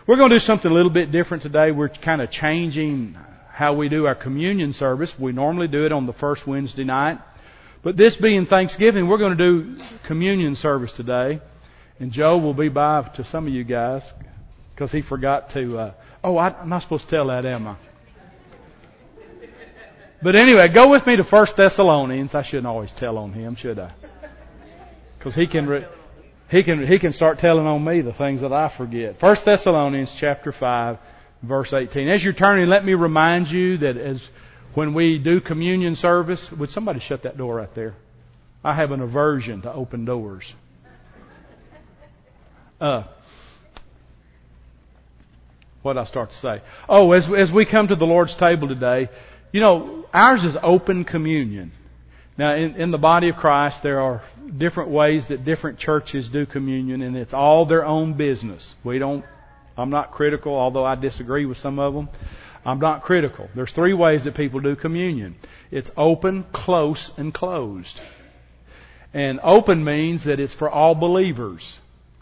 We're going to do something a little bit different today. We're kind of changing how we do our communion service. We normally do it on the first Wednesday night. But this being Thanksgiving, we're going to do communion service today. And Joe will be by to some of you guys because he forgot to... I'm not supposed to tell that, am I? But anyway, go with me to 1 Thessalonians. I shouldn't always tell on him, should I? Because he can start telling on me the things that I forget. 1 Thessalonians chapter 5, verse 18. As you're turning, let me remind you that when we do communion service, would somebody shut that door right there? I have an aversion to open doors. What did I start to say? As we come to the Lord's table today, ours is open communion. Now, in the body of Christ, there are different ways that different churches do communion, and it's all their own business. I'm not critical, although I disagree with some of them. I'm not critical. There's 3 ways that people do communion. It's open, close, and closed. And open means that it's for all believers.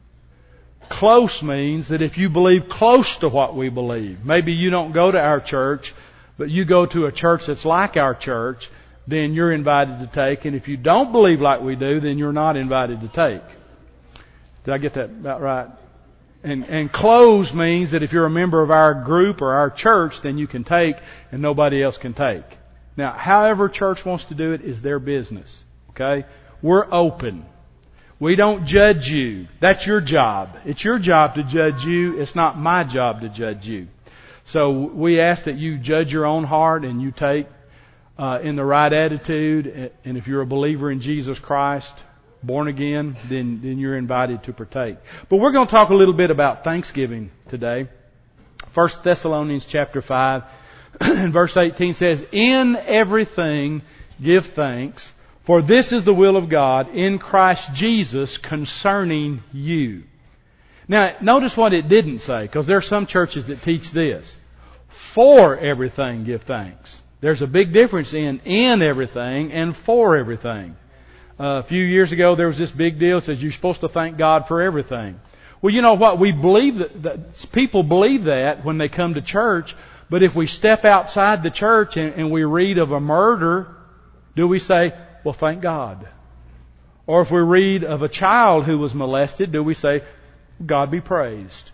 Close means that if you believe close to what we believe, maybe you don't go to our church, but you go to a church that's like our church, then you're invited to take. And if you don't believe like we do, then you're not invited to take. Did I get that about right? And close means that if you're a member of our group or our church, then you can take and nobody else can take. Now, however church wants to do it is their business. Okay? We're open. We don't judge you. That's your job. It's your job to judge you. It's not my job to judge you. So we ask that you judge your own heart and you take in the right attitude. And if you're a believer in Jesus Christ, born again, then you're invited to partake. But we're going to talk a little bit about Thanksgiving today. 1 Thessalonians chapter 5 and verse 18 says, "In everything give thanks, for this is the will of God in Christ Jesus concerning you." Now, notice what it didn't say, because there are some churches that teach this. For everything give thanks. There's a big difference in everything and for everything. A few years ago, there was this big deal that says you're supposed to thank God for everything. Well, you know what? We believe that people believe that when they come to church, but if we step outside the church and we read of a murder, do we say, well, thank God? Or if we read of a child who was molested, do we say, God be praised?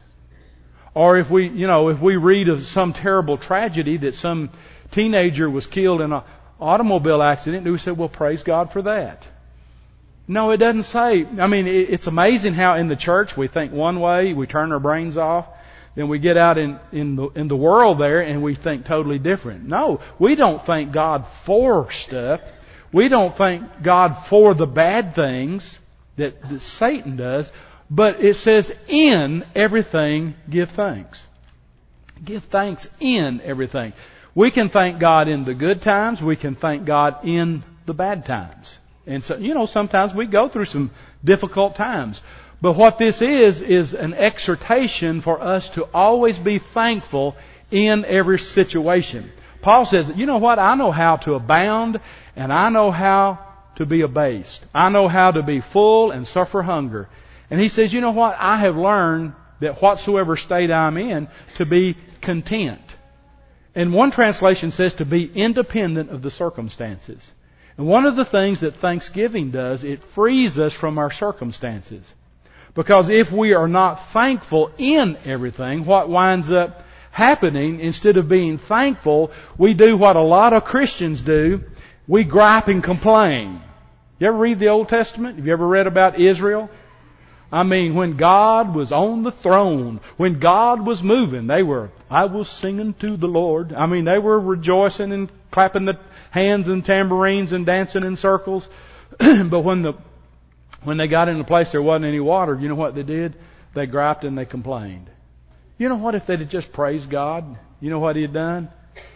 Or if we read of some terrible tragedy that some teenager was killed in an automobile accident, do we say, well, praise God for that? No, it doesn't say. I mean, it's amazing how in the church we think one way, we turn our brains off, then we get out in the world there and we think totally different. No, we don't thank God for stuff. We don't thank God for the bad things that Satan does, but it says in everything give thanks. Give thanks in everything. We can thank God in the good times. We can thank God in the bad times. And so, sometimes we go through some difficult times. But what this is an exhortation for us to always be thankful in every situation. Paul says, you know what? I know how to abound and I know how to be abased. I know how to be full and suffer hunger. And he says, you know what? I have learned that whatsoever state I'm in, to be content. And one translation says to be independent of the circumstances. And one of the things that Thanksgiving does, it frees us from our circumstances. Because if we are not thankful in everything, what winds up happening, instead of being thankful, we do what a lot of Christians do. We gripe and complain. You ever read the Old Testament? Have you ever read about Israel? I mean, when God was on the throne, when God was moving, I was singing to the Lord. I mean, they were rejoicing and clapping the hands and tambourines and dancing in circles. But when they got in a place there wasn't any water, you know what they did? They griped and they complained. You know what? If they'd have just praised God, you know what He had done?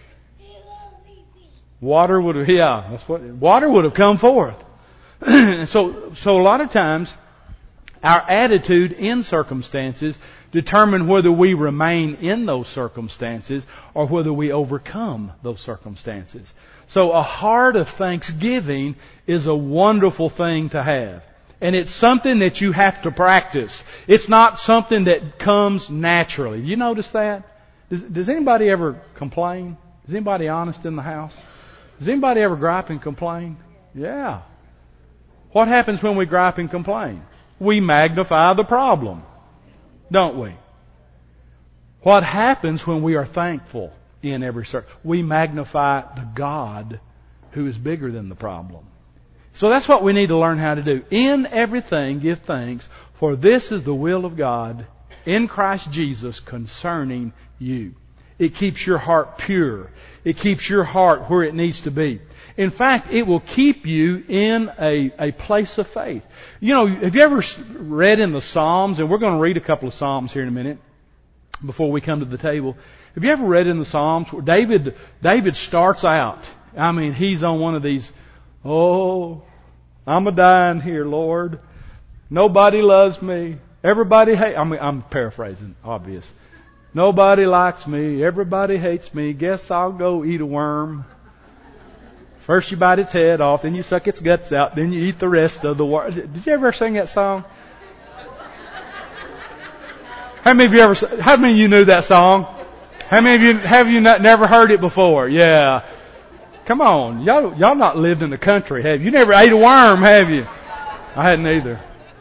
Water would have come forth. So a lot of times, our attitude in circumstances determine whether we remain in those circumstances or whether we overcome those circumstances. So a heart of thanksgiving is a wonderful thing to have. And it's something that you have to practice. It's not something that comes naturally. You notice that? Does anybody ever complain? Is anybody honest in the house? Does anybody ever gripe and complain? Yeah. What happens when we gripe and complain? We magnify the problem, don't we? What happens when we are thankful in every circumstance? We magnify the God who is bigger than the problem. So that's what we need to learn how to do. In everything, give thanks, for this is the will of God in Christ Jesus concerning you. It keeps your heart pure. It keeps your heart where it needs to be. In fact, it will keep you in a place of faith. You know, have you ever read in the Psalms, and we're going to read a couple of Psalms here in a minute before we come to the table. Have you ever read in the Psalms where David starts out, I mean, he's on one of these, oh, I'm a-dying here, Lord. Nobody loves me. Everybody hates, I'm paraphrasing, obvious. Nobody likes me. Everybody hates me. Guess I'll go eat a worm. First you bite its head off, then you suck its guts out, then you eat the rest of the worm. Did you ever sing that song? How many of you knew that song? How many of you have never heard it before? Yeah. Come on. Y'all not lived in the country, have you? You never ate a worm, have you? I hadn't either.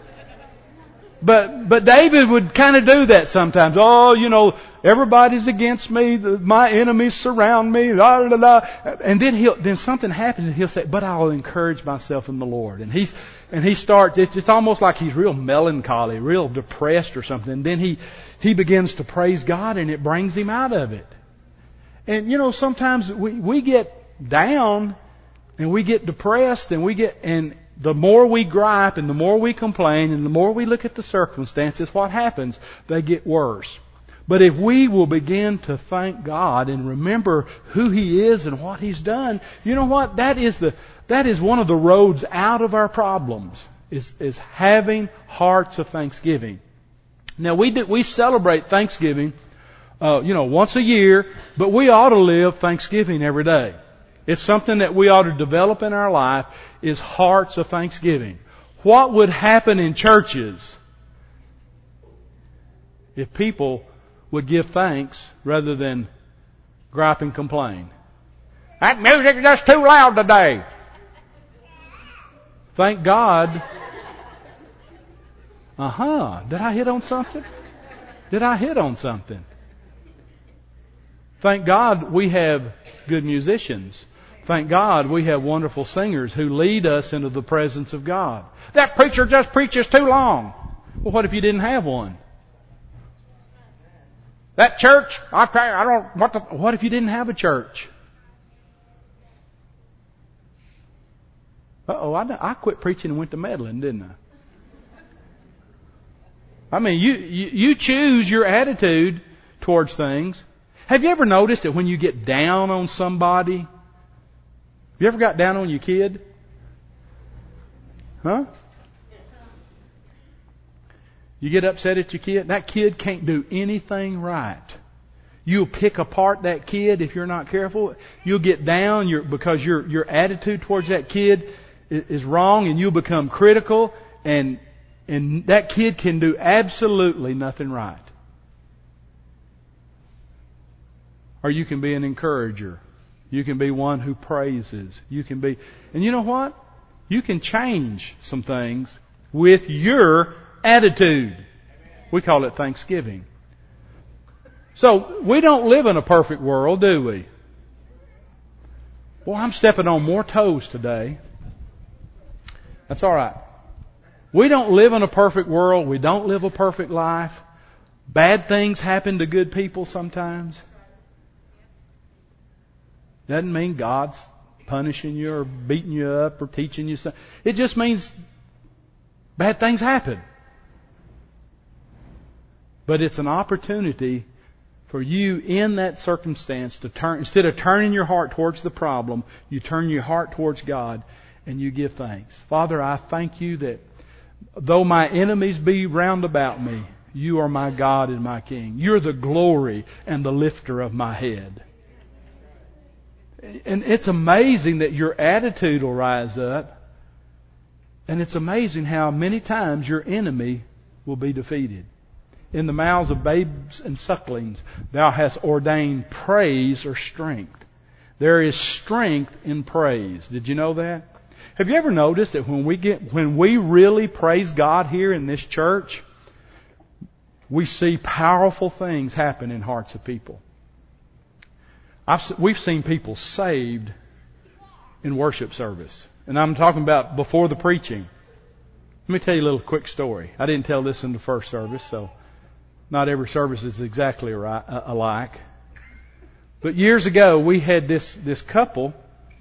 But David would kind of do that sometimes. Oh, you know, everybody's against me. My enemies surround me. La, la, la. And then something happens and he'll say, but I'll encourage myself in the Lord. And he starts, it's almost like he's real melancholy, real depressed or something. And then he begins to praise God and it brings him out of it. And you know, sometimes we get down and we get depressed and the more we gripe and the more we complain and the more we look at the circumstances, what happens? They get worse. But if we will begin to thank God and remember who He is and what He's done, you know what? That is one of the roads out of our problems, is having hearts of thanksgiving. Now we celebrate Thanksgiving, once a year, but we ought to live Thanksgiving every day. It's something that we ought to develop in our life, is hearts of thanksgiving. What would happen in churches if people would give thanks rather than gripe and complain? That music is just too loud today. Thank God. Did I hit on something? Thank God we have good musicians. Thank God we have wonderful singers who lead us into the presence of God. That preacher just preaches too long. Well, what if you didn't have one? That church, what if you didn't have a church? I quit preaching and went to meddling, didn't I? I mean, you choose your attitude towards things. Have you ever noticed that when you get down on somebody, you ever got down on your kid? Huh? You get upset at your kid? That kid can't do anything right. You'll pick apart that kid if you're not careful. You'll get down because your attitude towards that kid is wrong, and you'll become critical, and that kid can do absolutely nothing right. Or you can be an encourager. You can be one who praises. And you know what? You can change some things with your attitude. We call it thanksgiving. So, we don't live in a perfect world, do we? Well, I'm stepping on more toes today. That's all right. We don't live in a perfect world. We don't live a perfect life. Bad things happen to good people sometimes. Doesn't mean God's punishing you or beating you up or teaching you something. It just means bad things happen. But it's an opportunity for you in that circumstance to turn, instead of turning your heart towards the problem, you turn your heart towards God and you give thanks. Father, I thank you that though my enemies be round about me, you are my God and my King. You're the glory and the lifter of my head. And it's amazing that your attitude will rise up And it's amazing how many times your enemy will be defeated. In the mouths of babes and sucklings, thou hast ordained praise or strength. There is strength in praise. Did you know that? Have you ever noticed that when we really praise God here in this church, we see powerful things happen in hearts of people? We've seen people saved in worship service. And I'm talking about before the preaching. Let me tell you a little quick story. I didn't tell this in the first service, so not every service is exactly alike. But years ago, we had this couple.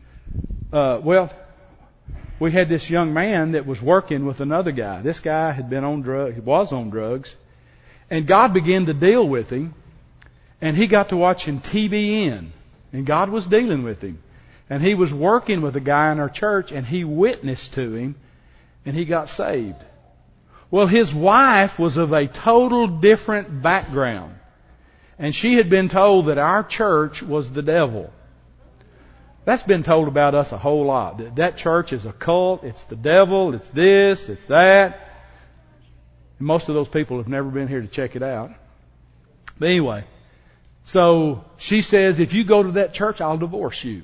We had this young man that was working with another guy. This guy had been on drugs. He was on drugs. And God began to deal with him. And he got to watching TBN. And God was dealing with him. And he was working with a guy in our church, and he witnessed to him, and he got saved. Well, his wife was of a total different background. And she had been told that our church was the devil. That's been told about us a whole lot. That church is a cult, it's the devil, it's this, it's that. And most of those people have never been here to check it out. But anyway, so she says, if you go to that church, I'll divorce you.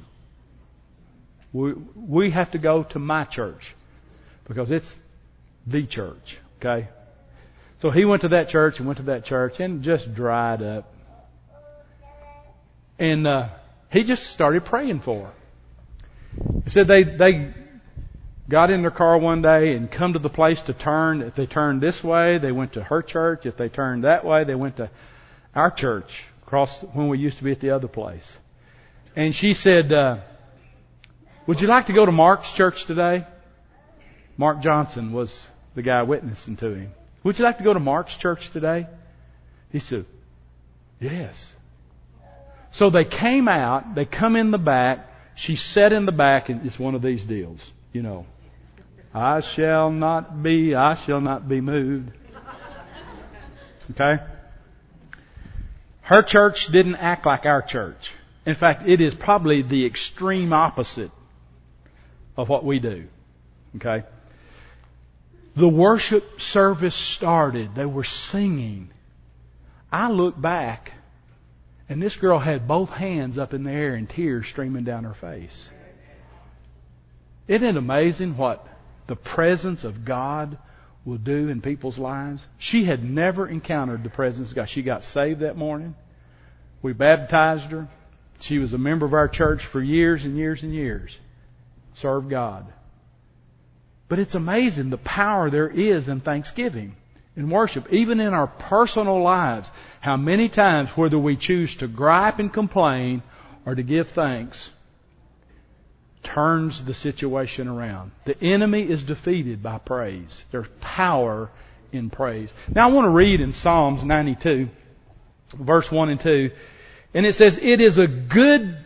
We have to go to my church because it's the church. Okay? So he went to that church and just dried up. And he just started praying for her. He said they got in their car one day and come to the place to turn. If they turned this way, they went to her church. If they turned that way, they went to our church across when we used to be at the other place. And she said, would you like to go to Mark's church today? Mark Johnson was the guy witnessing to him. Would you like to go to Mark's church today? He said, yes. So they came out, they come in the back, she sat in the back, and it's one of these deals, you know. I shall not be moved. Okay? Her church didn't act like our church. In fact, it is probably the extreme opposite of what we do. Okay? The worship service started. They were singing. I looked back, and this girl had both hands up in the air and tears streaming down her face. Isn't it amazing what the presence of God will do in people's lives? She had never encountered the presence of God. She got saved that morning. We baptized her. She was a member of our church for years and years and years. Served God. But it's amazing the power there is in thanksgiving, in worship, even in our personal lives. How many times, whether we choose to gripe and complain or to give thanks, turns the situation around. The enemy is defeated by praise. There's power in praise. Now I want to read in Psalms 92, verse 1 and 2. And it says, It is good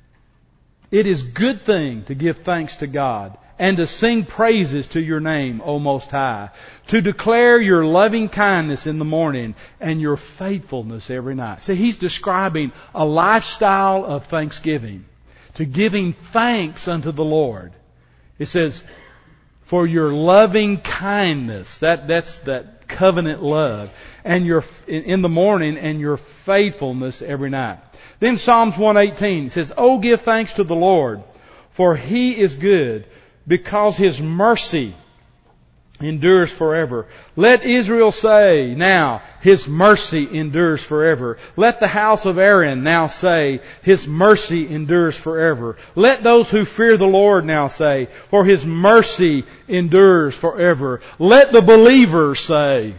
thing to give thanks to God and to sing praises to your name, O Most High, to declare your loving kindness in the morning and your faithfulness every night. See, he's describing a lifestyle of thanksgiving, to giving thanks unto the Lord. It says, for your loving kindness, that's that covenant love, and your in the morning and your faithfulness every night. Then Psalms 118 says, Oh, give thanks to the Lord, for He is good, because His mercy endures forever. Let Israel say now, His mercy endures forever. Let the house of Aaron now say, His mercy endures forever. Let those who fear the Lord now say, for His mercy endures forever. Let the believers say.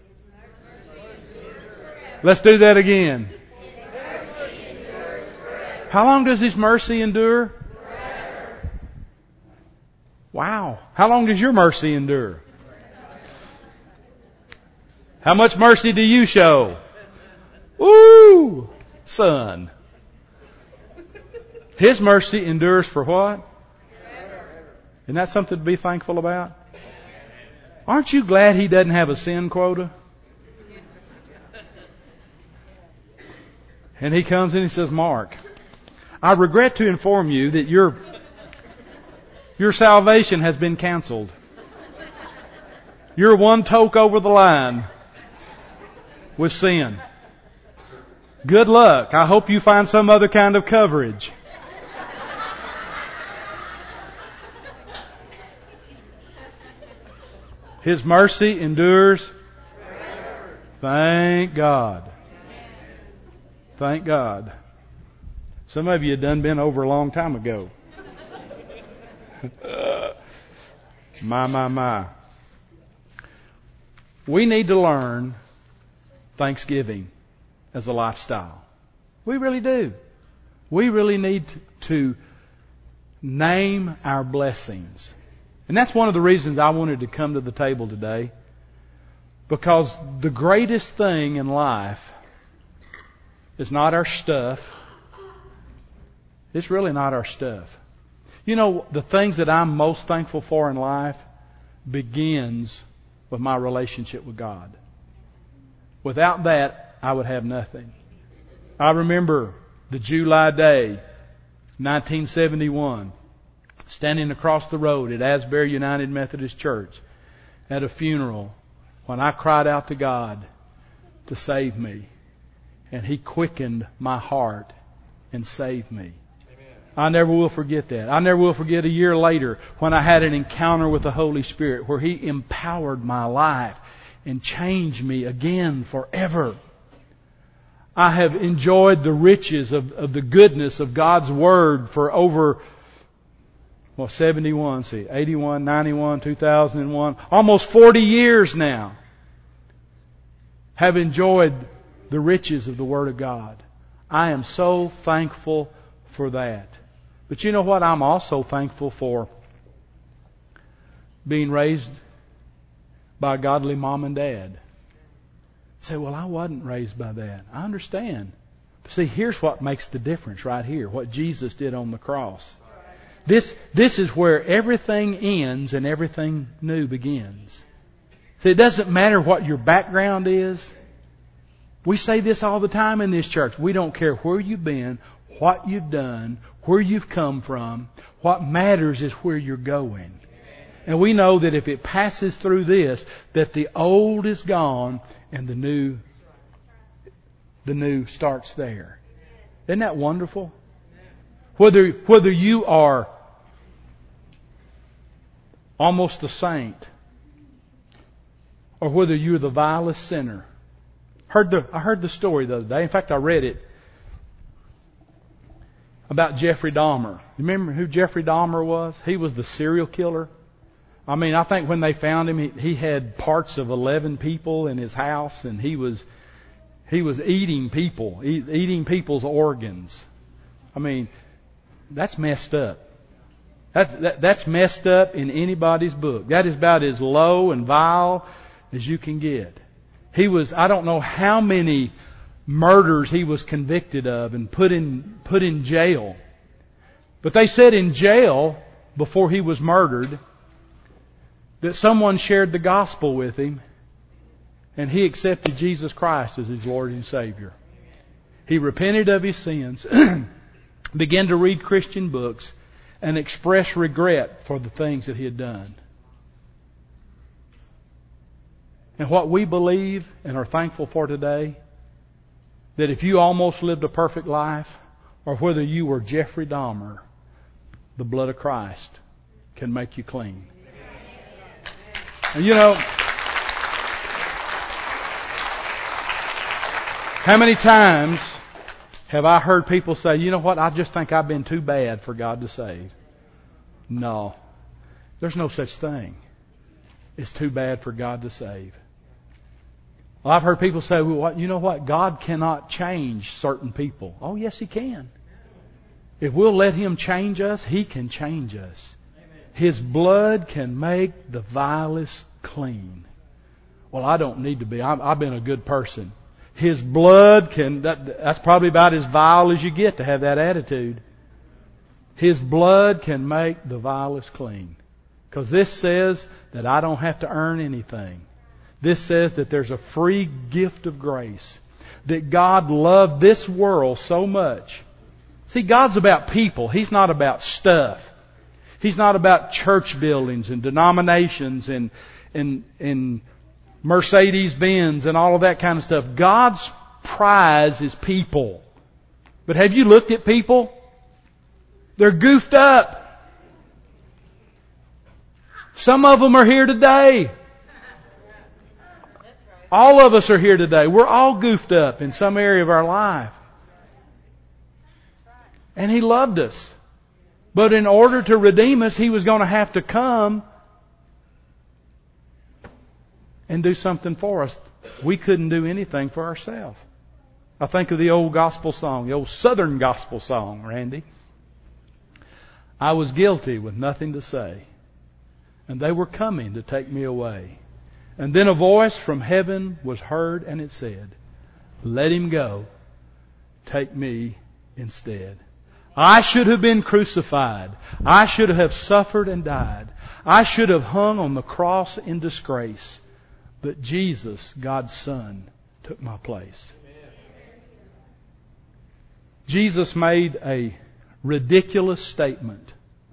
Let's do that again. How long does His mercy endure? Wow. How long does your mercy endure? How much mercy do you show? Woo! Son. His mercy endures for what? Isn't that something to be thankful about? Aren't you glad He doesn't have a sin quota? And He comes and He says, Mark, I regret to inform you that your salvation has been canceled. You're one toke over the line with sin. Good luck. I hope you find some other kind of coverage. His mercy endures forever. Thank God. Thank God. Some of you have done been over a long time ago. My. We need to learn Thanksgiving as a lifestyle. We really do. We really need to name our blessings. And that's one of the reasons I wanted to come to the table today. Because the greatest thing in life is not our stuff. It's really not our stuff. You know, the things that I'm most thankful for in life begins with my relationship with God. Without that, I would have nothing. I remember the July day, 1971, standing across the road at Asbury United Methodist Church at a funeral when I cried out to God to save me. And He quickened my heart and saved me. I never will forget that. I never will forget a year later when I had an encounter with the Holy Spirit where He empowered my life and changed me again forever. I have enjoyed the riches of the goodness of God's Word for over 81, 91, 2001, almost 40 years now. Have enjoyed the riches of the Word of God. I am so thankful for that. But you know what? I'm also thankful for being raised by a godly mom and dad. You say, well, I wasn't raised by that. I understand. But see, here's what makes the difference right here. What Jesus did on the cross. This is where everything ends and everything new begins. See, it doesn't matter what your background is. We say this all the time in this church. We don't care where you've been, what you've done, where you've come from. What matters is where you're going. And we know that if it passes through this, that the old is gone and the new starts there. Isn't that wonderful? Whether you are almost a saint or whether you're the vilest sinner. I heard the story the other day. In fact, I read it about Jeffrey Dahmer. You remember who Jeffrey Dahmer was? He was the serial killer. I mean, I think when they found him, he had parts of 11 people in his house, and he was eating people, eating people's organs. I mean, that's messed up. That's messed up in anybody's book. That is about as low and vile as you can get. I don't know how many murders he was convicted of and put in jail. But they said in jail, before he was murdered, that someone shared the gospel with him and he accepted Jesus Christ as his Lord and Savior. He repented of his sins, began to read Christian books, and express regret for the things that he had done. And what we believe and are thankful for today, that if you almost lived a perfect life, or whether you were Jeffrey Dahmer, the blood of Christ can make you clean. And you know, how many times have I heard people say, you know what, I just think I've been too bad for God to save. No. There's no such thing. It's too bad for God to save. Well, I've heard people say, well, you know what, God cannot change certain people. Oh, yes, He can. If we'll let Him change us, He can change us. His blood can make the vilest clean. Well, I don't need to be. I've been a good person. His blood that's probably about as vile as you get to have that attitude. His blood can make the vilest clean. Because this says that I don't have to earn anything. This says that there's a free gift of grace. That God loved this world so much. See, God's about people. He's not about stuff. He's not about church buildings and denominations and and Mercedes Benz and all of that kind of stuff. God's prize is people. But have you looked at people? They're goofed up. Some of them are here today. All of us are here today. We're all goofed up in some area of our life. And He loved us. But in order to redeem us, He was going to have to come and do something for us. We couldn't do anything for ourselves. I think of the old gospel song, the old Southern gospel song, Randy. I was guilty with nothing to say, and they were coming to take me away. And then a voice from heaven was heard, and it said, let Him go, take me instead. I should have been crucified. I should have suffered and died. I should have hung on the cross in disgrace. But Jesus, God's Son, took my place. Jesus made a ridiculous statement.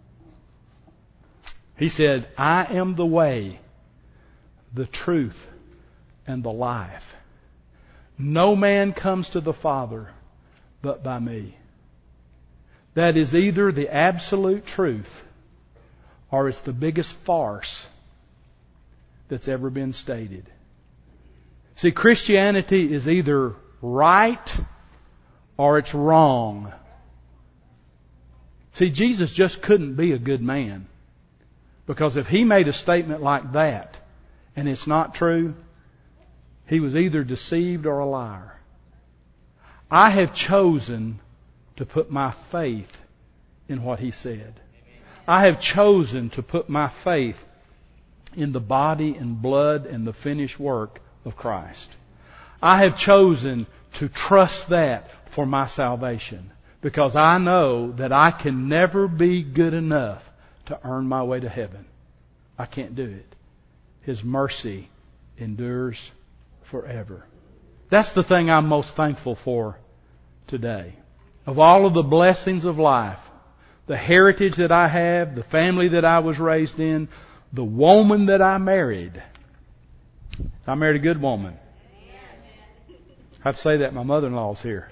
He said, I am the way, the truth, and the life. No man comes to the Father but by me. That is either the absolute truth or it's the biggest farce that's ever been stated. See, Christianity is either right or it's wrong. See, Jesus just couldn't be a good man. Because if He made a statement like that and it's not true, He was either deceived or a liar. I have chosen to put my faith in what He said. I have chosen to put my faith in the body and blood and the finished work of Christ. I have chosen to trust that for my salvation because I know that I can never be good enough to earn my way to heaven. I can't do it. His mercy endures forever. That's the thing I'm most thankful for today. Of all of the blessings of life, the heritage that I have, the family that I was raised in, the woman that I married. I married a good woman. I'd say that my mother-in-law's here.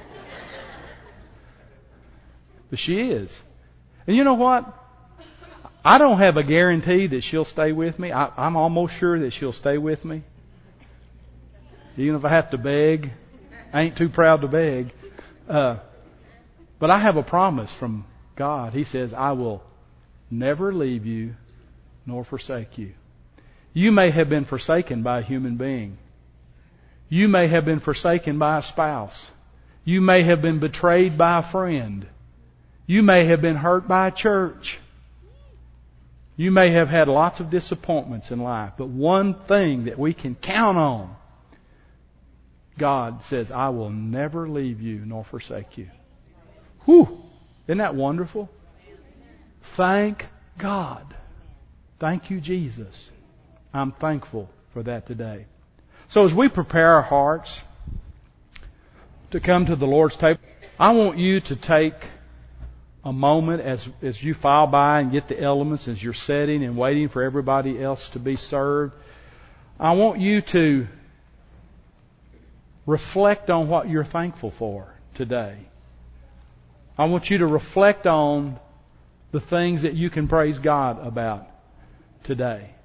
But she is. And you know what? I don't have a guarantee that she'll stay with me. I'm almost sure that she'll stay with me. Even if I have to beg. I ain't too proud to beg. But I have a promise from God. He says, I will never leave you nor forsake you. You may have been forsaken by a human being. You may have been forsaken by a spouse. You may have been betrayed by a friend. You may have been hurt by a church. You may have had lots of disappointments in life. But one thing that we can count on, God says, I will never leave you nor forsake you. Whew! Isn't that wonderful? Thank God. Thank you, Jesus. I'm thankful for that today. So as we prepare our hearts to come to the Lord's table, I want you to take a moment as you file by and get the elements, as you're setting and waiting for everybody else to be served. I want you to reflect on what you're thankful for today. I want you to reflect on the things that you can praise God about today.